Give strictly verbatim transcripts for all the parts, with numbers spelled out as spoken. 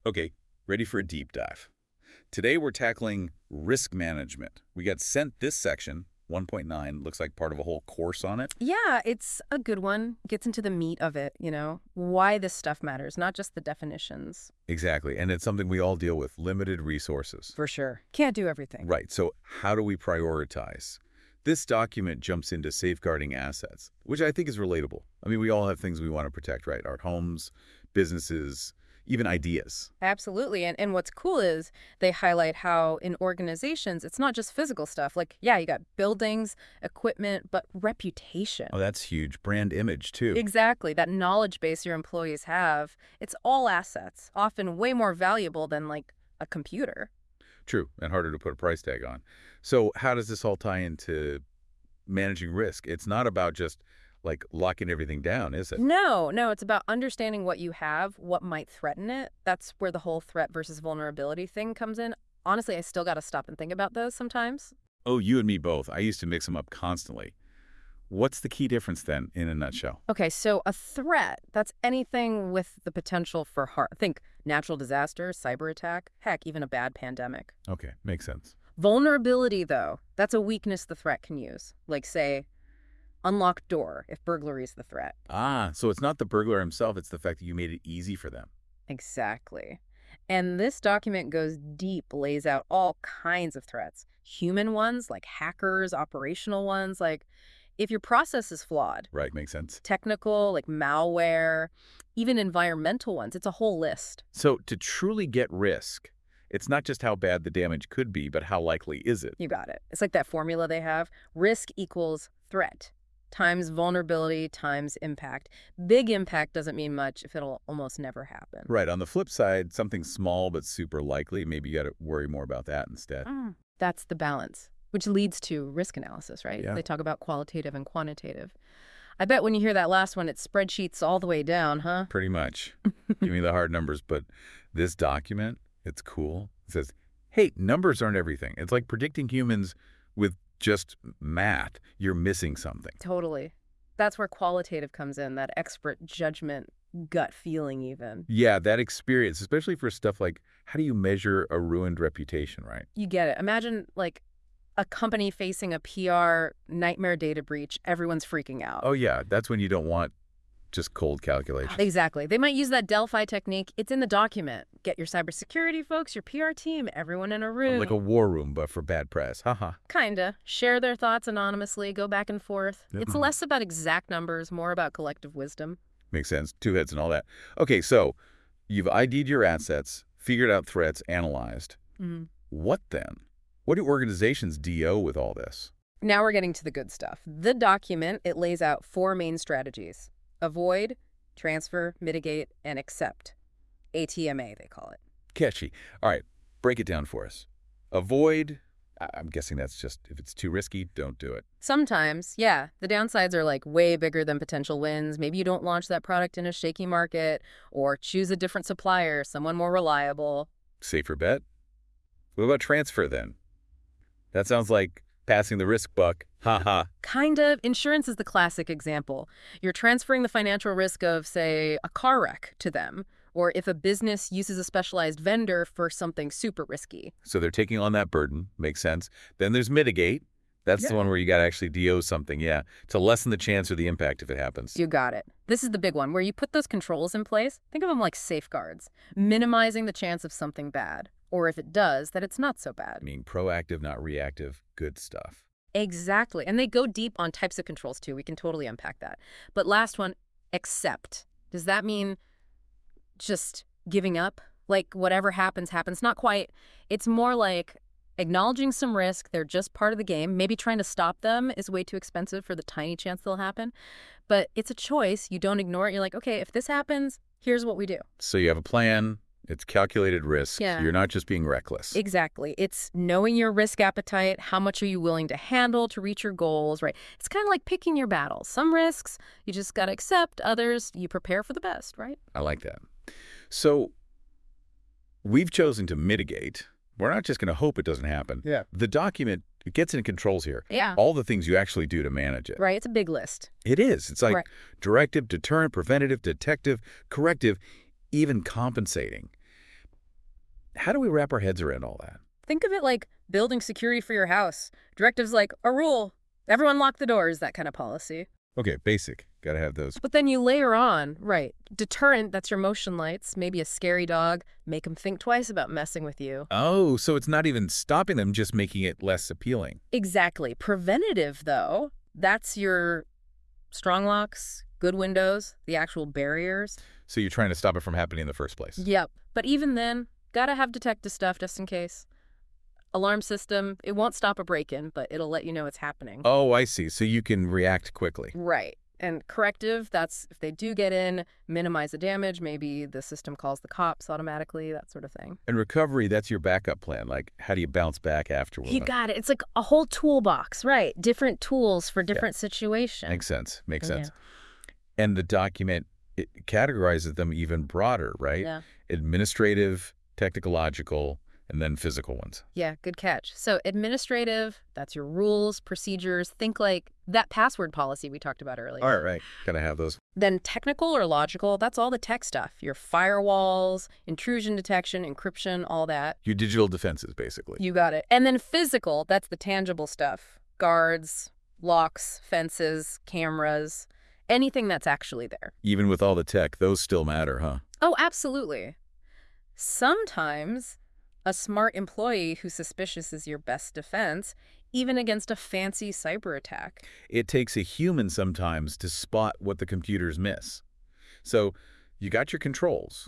Okay, ready for a deep dive. Today we're tackling risk management. We got sent this section, one point nine, looks like part of a whole course on it. Yeah, it's a good one. Gets into the meat of it, you know, why this stuff matters, not just the definitions. Exactly, and it's something we all deal with, limited resources. For sure. Can't do everything. Right, so how do we prioritize? This document jumps into safeguarding assets, which I think is relatable. I mean, we all have things we want to protect, right? Our homes, businesses, even ideas. Absolutely. And and what's cool is they highlight how in organizations, it's not just physical stuff. Like, yeah, you got buildings, equipment, but reputation. Oh, that's huge. Brand image, too. Exactly. That knowledge base your employees have, it's all assets, often way more valuable than like a computer. True, and harder to put a price tag on. So how does this all tie into managing risk? It's not about just, like, locking everything down, is it? No, no, it's about understanding what you have, what might threaten it. That's where the whole threat versus vulnerability thing comes in. Honestly, I still got to stop and think about those sometimes. Oh, you and me both. I used to mix them up constantly. What's the key difference, then, in a nutshell? Okay, so a threat, that's anything with the potential for harm. Think natural disaster, cyber attack, heck, even a bad pandemic. Okay, makes sense. Vulnerability, though, that's a weakness the threat can use. Like, say, unlocked door if burglary is the threat. Ah, so it's not the burglar himself, it's the fact that you made it easy for them. Exactly. And this document goes deep, lays out all kinds of threats. Human ones, like hackers, operational ones, like if your process is flawed, Right, makes sense. technical, like malware, even environmental ones. It's a whole list. So to truly get risk, it's not just how bad the damage could be, but how likely is it? You got it. It's like that formula they have. Risk equals threat times vulnerability times impact. Big impact doesn't mean much if it'll almost never happen. Right, on the flip side, something small but super likely, maybe you got to worry more about that instead. Mm. That's the balance, which leads to risk analysis, right? Yeah. They talk about qualitative and quantitative. I bet when you hear that last one, it's spreadsheets all the way down, huh? Pretty much. Give me the hard numbers, but this document, it's cool. It says, hey, numbers aren't everything. It's like predicting humans with just math. You're missing something. Totally. That's where qualitative comes in, that expert judgment, gut feeling even. Yeah, that experience, especially for stuff like how do you measure a ruined reputation, right? You get it. Imagine like a company facing a P R nightmare data breach. Everyone's freaking out. Oh, yeah, that's when you don't want just cold calculation. Exactly. They might use that Delphi technique. It's in the document. Get your cybersecurity folks, your P R team, everyone in a room. Like a war room, but for bad press. Haha. Kinda. Share their thoughts anonymously, go back and forth. Yep. It's less about exact numbers, more about collective wisdom. Makes sense. Two heads and all that. Okay, so you've I D'd your assets, figured out threats, analyzed. Mm. What then? What do organizations D O with all this? Now we're getting to the good stuff. The document, it lays out four main strategies. Avoid, transfer, mitigate, and accept. A T M A, they call it. Catchy. All right, break it down for us. Avoid, I- I'm guessing that's just if it's too risky, don't do it. Sometimes, yeah, the downsides are like way bigger than potential wins. Maybe you don't launch that product in a shaky market, or choose a different supplier, someone more reliable. Safer bet? What about transfer then? That sounds like passing the risk buck. Ha ha. Kind of. Insurance is the classic example. You're transferring the financial risk of, say, a car wreck to them, or if a business uses a specialized vendor for something super risky. So they're taking on that burden. Makes sense. Then there's mitigate. That's the Yeah. one where you got to actually D O something, yeah, to lessen the chance or the impact if it happens. You got it. This is the big one, where you put those controls in place. Think of them like safeguards, minimizing the chance of something bad. Or if it does, that it's not so bad. I mean, proactive, not reactive, good stuff. Exactly. And they go deep on types of controls, too. We can totally unpack that. But last one, accept. Does that mean just giving up? Like whatever happens, happens? Not quite. It's more like acknowledging some risk. They're just part of the game. Maybe trying to stop them is way too expensive for the tiny chance they'll happen. But it's a choice. You don't ignore it. You're like, okay, if this happens, here's what we do. So you have a plan. It's calculated risk. Yeah. You're not just being reckless. Exactly. It's knowing your risk appetite, how much are you willing to handle to reach your goals, right? It's kind of like picking your battles. Some risks you just got to accept, others you prepare for the best, right? I like that. So we've chosen to mitigate. We're not just going to hope it doesn't happen. Yeah. The document, it gets into controls here. Yeah. All the things you actually do to manage it. Right. It's a big list. It is. It's like Right. directive, deterrent, preventative, detective, corrective, even compensating. How do we wrap our heads around all that? Think of it like building security for your house. Directives like a rule. Everyone lock the doors, that kind of policy. Okay, basic. Got to have those. But then you layer on, right, deterrent, that's your motion lights, maybe a scary dog, make them think twice about messing with you. Oh, so it's not even stopping them, just making it less appealing. Exactly. Preventative, though, that's your strong locks, good windows, the actual barriers. So you're trying to stop it from happening in the first place. Yep. But even then, gotta have detective stuff just in case. Alarm system, it won't stop a break-in, but it'll let you know it's happening. Oh, I see. So you can react quickly. Right. And corrective, that's if they do get in, minimize the damage. Maybe the system calls the cops automatically, that sort of thing. And recovery, that's your backup plan. Like, how do you bounce back afterward? You got it. It's like a whole toolbox, right? Different tools for different yeah. situations. Makes sense. Makes Yeah. sense. And the document, it categorizes them even broader, right? Yeah. Administrative, technological, and then physical ones. Yeah, good catch. So administrative, that's your rules, procedures. Think like that password policy we talked about earlier. All right, right. Gotta have those. Then technical or logical, that's all the tech stuff. Your firewalls, intrusion detection, encryption, all that. Your digital defenses, basically. You got it. And then physical, that's the tangible stuff. Guards, locks, fences, cameras, anything that's actually there. Even with all the tech, those still matter, huh? Oh, absolutely. Sometimes a smart employee who's suspicious is your best defense, even against a fancy cyber attack. It takes a human sometimes to spot what the computers miss. So you got your controls,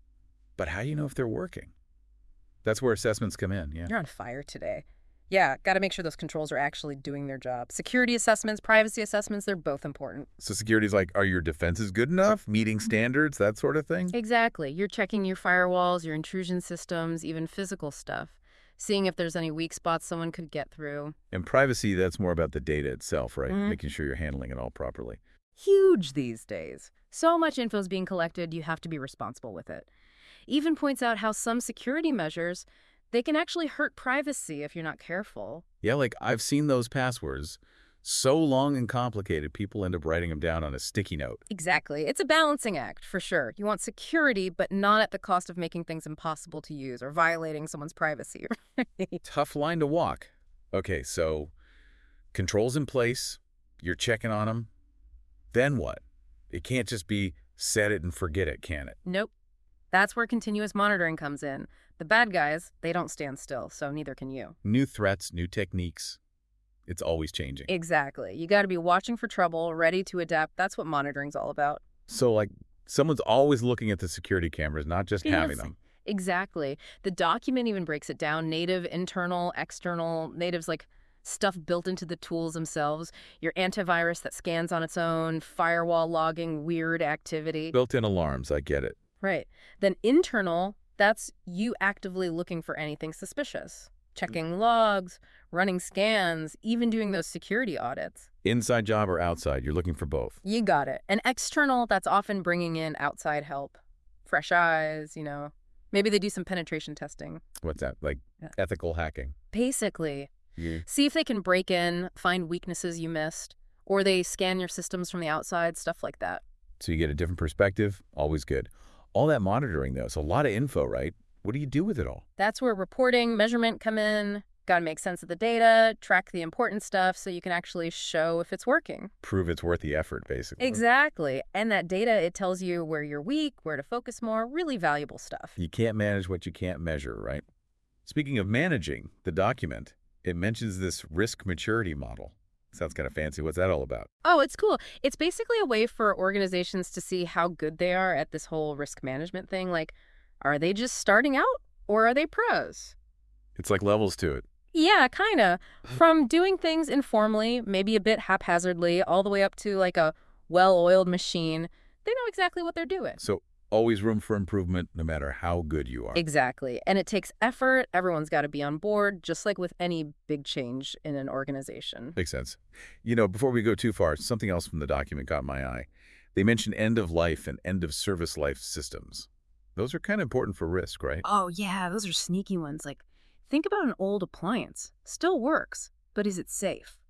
but how do you know if they're working? That's where assessments come in, yeah. You're on fire today. Yeah, got to make sure those controls are actually doing their job. Security assessments, privacy assessments, they're both important. So security's like, are your defenses good enough? Meeting standards, that sort of thing? Exactly. You're checking your firewalls, your intrusion systems, even physical stuff. Seeing if there's any weak spots someone could get through. And privacy, that's more about the data itself, right? Mm-hmm. Making sure you're handling it all properly. Huge these days. So much info is being collected, you have to be responsible with it. Even points out how some security measures, they can actually hurt privacy if you're not careful. Yeah, like I've seen those passwords. So long and complicated, people end up writing them down on a sticky note. Exactly. It's a balancing act, for sure. You want security, but not at the cost of making things impossible to use or violating someone's privacy. Tough line to walk. Okay, so controls in place, you're checking on them. Then what? It can't just be set it and forget it, can it? Nope. That's where continuous monitoring comes in. The bad guys, they don't stand still, so neither can you. New threats, new techniques. It's always changing. Exactly. You got to be watching for trouble, ready to adapt. That's what monitoring's all about. So, like, someone's always looking at the security cameras, not just Yes. having them. Exactly. The document even breaks it down. Native, internal, external. Native's like stuff built into the tools themselves. Your antivirus that scans on its own, firewall logging, weird activity. Built-in alarms, I get it. Right. Then internal, that's you actively looking for anything suspicious. Checking logs, running scans, even doing those security audits. Inside job or outside, you're looking for both. You got it. And external, that's often bringing in outside help. Fresh eyes, you know. Maybe they do some penetration testing. What's that? Like Yeah. ethical hacking? Basically. Yeah. See if they can break in, find weaknesses you missed, or they scan your systems from the outside, stuff like that. So you get a different perspective, always good. All that monitoring, though, it's a lot of info, right? What do you do with it all? That's where reporting, measurement come in. Got to make sense of the data, track the important stuff so you can actually show if it's working. Prove it's worth the effort, basically. Exactly. And that data, it tells you where you're weak, where to focus more, really valuable stuff. You can't manage what you can't measure, right? Speaking of managing the document, it mentions this risk maturity model. Sounds kind of fancy. What's that all about? Oh, it's cool. It's basically a way for organizations to see how good they are at this whole risk management thing. Like, are they just starting out or are they pros? It's like levels to it. Yeah, kind of. From doing things informally, maybe a bit haphazardly, all the way up to like a well-oiled machine. They know exactly what they're doing. So always room for improvement, no matter how good you are. Exactly. And it takes effort. Everyone's got to be on board, just like with any big change in an organization. Makes sense. You know, before we go too far, something else from the document caught my eye. They mention end-of-life and end-of-service life systems. Those are kind of important for risk, right? Oh, yeah, those are sneaky ones. Like, think about an old appliance. Still works, but is it safe?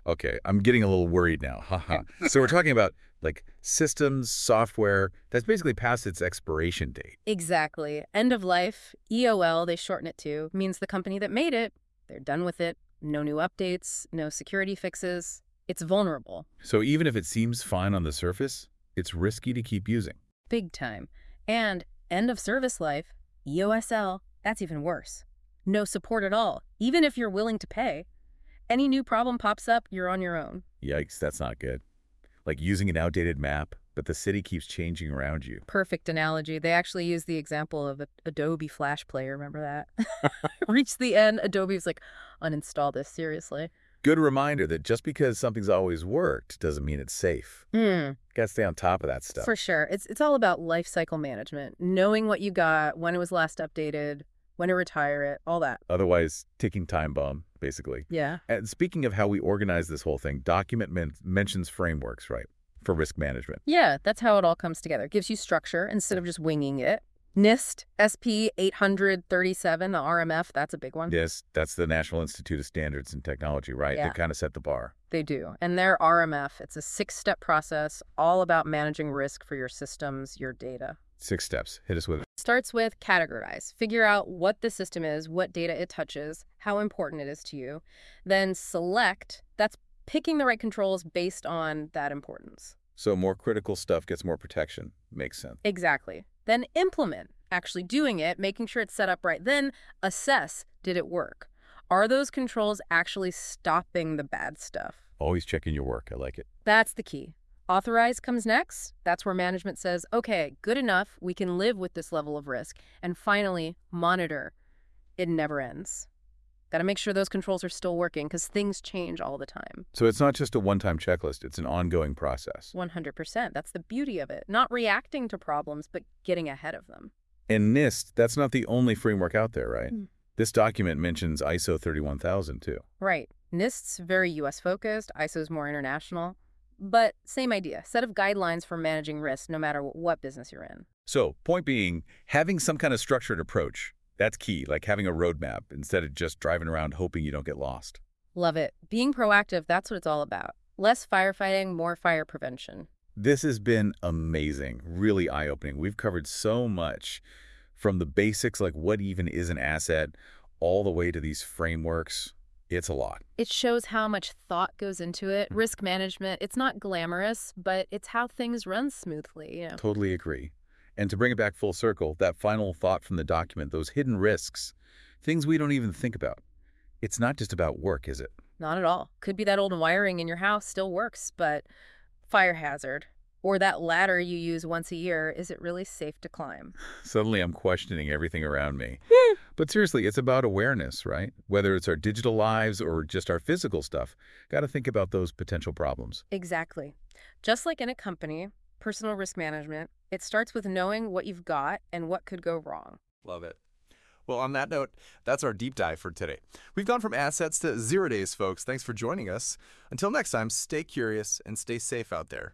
Okay, I'm getting a little worried now. Haha. So we're talking about like systems, software that's basically past its expiration date. Exactly. End of life, E O L, they shorten it to, means the company that made it, they're done with it. No new updates, no security fixes. It's vulnerable. So even if it seems fine on the surface, it's risky to keep using. Big time. And end of service life, E O S L, that's even worse. No support at all, even if you're willing to pay. Any new problem pops up, you're on your own. Yikes, that's not good. Like using an outdated map, but the city keeps changing around you. Perfect analogy. They actually use the example of a Adobe Flash Player. Remember that? Reached the end. Adobe's like, uninstall this, seriously. Good reminder that just because something's always worked doesn't mean it's safe. Mm, Gotta stay on top of that stuff. for sure. It's, it's all about life cycle management, knowing what you got, when it was last updated, when to retire it, all that. Otherwise, ticking time bomb, basically. Yeah. And speaking of how we organize this whole thing, document men mentions frameworks, right, for risk management. Yeah, that's how it all comes together. It gives you structure instead of just winging it. NIST, S P eight thirty-seven, the R M F, that's a big one. Yes, that's the National Institute of Standards and Technology, right? Yeah. They kind of set the bar. They do. And their R M F, it's a six-step process all about managing risk for your systems, your data. Six steps. Hit us with it. Starts with categorize. Figure out what the system is, what data it touches, how important it is to you. Then select, that's picking the right controls based on that importance. So more critical stuff gets more protection. Makes sense. Exactly. Then implement, actually doing it, making sure it's set up right. Then assess, did it work? Are those controls actually stopping the bad stuff? Always checking your work. I like it. That's the key. Authorize comes next. That's where management says, okay, good enough. We can live with this level of risk. And finally, monitor. It never ends. Got to make sure those controls are still working because things change all the time. So it's not just a one-time checklist. It's an ongoing process. one hundred percent. That's the beauty of it. Not reacting to problems, but getting ahead of them. And NIST, that's not the only framework out there, right? Hmm. This document mentions I S O thirty-one thousand, too. Right. NIST's very U S focused. I S O's more international. But same idea. Set of guidelines for managing risk no matter what business you're in. So, point being, having some kind of structured approach, that's key, like having a roadmap instead of just driving around hoping you don't get lost. Love it. Being proactive, that's what it's all about. Less firefighting, more fire prevention. This has been amazing, really eye-opening. We've covered so much, from the basics like what even is an asset, all the way to these frameworks. It's a lot. It shows how much thought goes into it. Risk management, it's not glamorous, but it's how things run smoothly. You know. Totally agree. And to bring it back full circle, that final thought from the document, those hidden risks, things we don't even think about. It's not just about work, is it? Not at all. Could be that old wiring in your house still works, but fire hazard. Or that ladder you use once a year, is it really safe to climb? Suddenly I'm questioning everything around me. But seriously, it's about awareness, right? Whether it's our digital lives or just our physical stuff, got to think about those potential problems. Exactly. Just like in a company, personal risk management, it starts with knowing what you've got and what could go wrong. Love it. Well, on that note, that's our deep dive for today. We've gone from assets to zero days, folks. Thanks for joining us. Until next time, stay curious and stay safe out there.